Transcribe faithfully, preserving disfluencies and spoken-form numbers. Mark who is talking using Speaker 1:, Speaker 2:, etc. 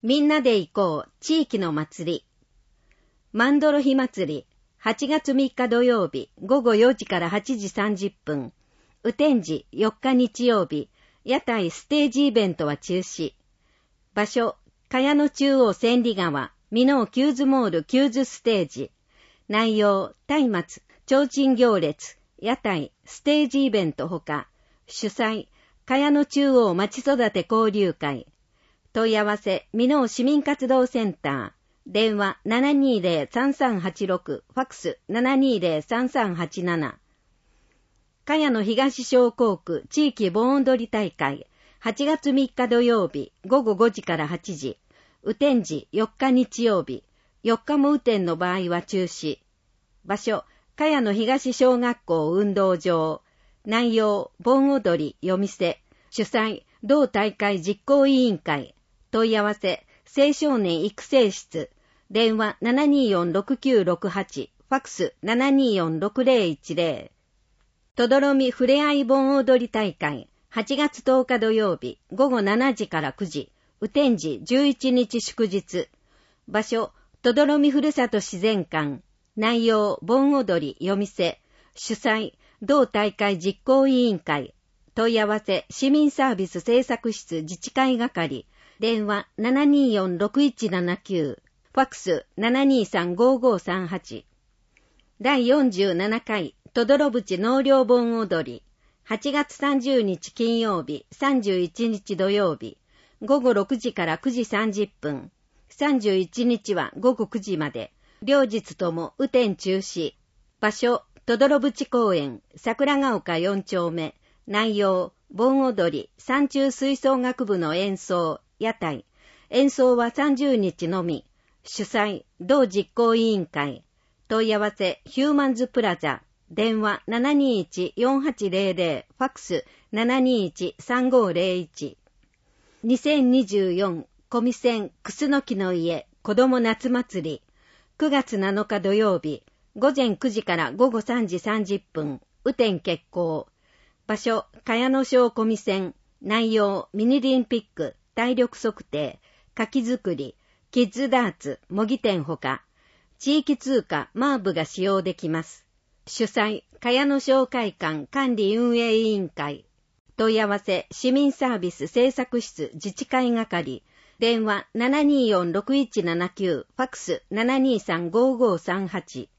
Speaker 1: みんなで行こう地域の祭り。マンドロ火祭り、はちがつみっか土曜日、ごごよじからはちじさんじゅっぷん。雨天時よっか日曜日、屋台ステージイベントは中止。場所、茅野中央千里川、箕面キューズモールキューズステージ。内容、松明、提灯行列、屋台、ステージイベントほか、主催、茅野中央まち育て交流会。問い合わせ、箕面市民活動センター。電話 ななにーぜろ さんさんはちろく、ファックス ななにーぜろ さんさんはちなな。茅野東商工区地域盆踊り大会、はちがつみっか土曜日、ごごごじからはちじ。雨天時よっか日曜日、よっかも雨天の場合は中止。場所、茅野東小学校運動場。内容、盆踊り、夜店。主催、同大会実行委員会。問い合わせ、青少年育成室。電話 ななにーよんろくきゅうろくはち、ファックス ななにーよんろくぜろいちぜろ。とどろみふれあい盆踊り大会、はちがつとおか土曜日、ごごしちじからくじ、雨天時じゅういちにち祝日。場所、とどろみふるさと自然館。内容、盆踊り、夜店。主催、同大会実行委員会。問い合わせ、市民サービス政策室自治会係。電話 ななにーよんろくいちななきゅう。ファックス ななにーさんごごさんはち。だいよんじゅうななかい、とどろぶち納涼盆踊り。はちがつさんじゅうにち金曜日、さんじゅういちにち土曜日。ごごろくじからくじさんじゅっぷん。さんじゅういちにちはごごくじまで。両日とも雨天中止。場所、とどろぶち公園、桜ヶ丘よんちょうめ。内容、盆踊り、山中吹奏楽部の演奏、屋台。演奏はさんじゅうにちのみ。主催、同実行委員会。問い合わせ、ヒューマンズプラザ。電話 ななにーいちよんはちぜろぜろ、ファックス ななにーいちさんごぜろいち。にせんにじゅうよん小見線クスノキの家子ども夏祭り。くがつなのか土曜日、ごぜんくじからごごさんじさんじゅっぷん、雨天決行。場所、茅野小小見線。内容、ミニリンピック、体力測定、柿作り、キッズダーツ、模擬店ほか、地域通貨マーブが使用できます。主催、茅野小会館管理運営委員会。問い合わせ、市民サービス政策室自治会係。電話 ななにーよんろくいちななきゅう、ファックス ななにーさんごごさんはち。